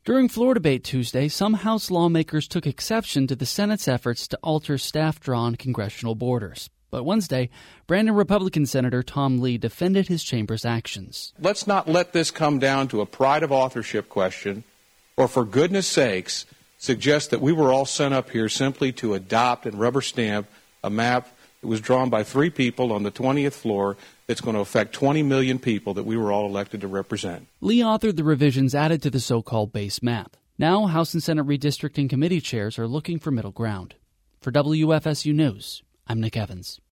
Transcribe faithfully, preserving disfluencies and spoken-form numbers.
During floor debate Tuesday, some House lawmakers took exception to the Senate's efforts to alter staff-drawn congressional borders. But Wednesday, Brandon Republican Senator Tom Lee defended his chamber's actions. Let's not let this come down to a pride of authorship question, or for goodness sakes, suggest that we were all sent up here simply to adopt and rubber stamp a map that was drawn by three people on the twentieth floor that's going to affect twenty million people that we were all elected to represent. Lee authored the revisions added to the so-called base map. Now, House and Senate redistricting committee chairs are looking for middle ground. For W F S U News, I'm Nick Evans.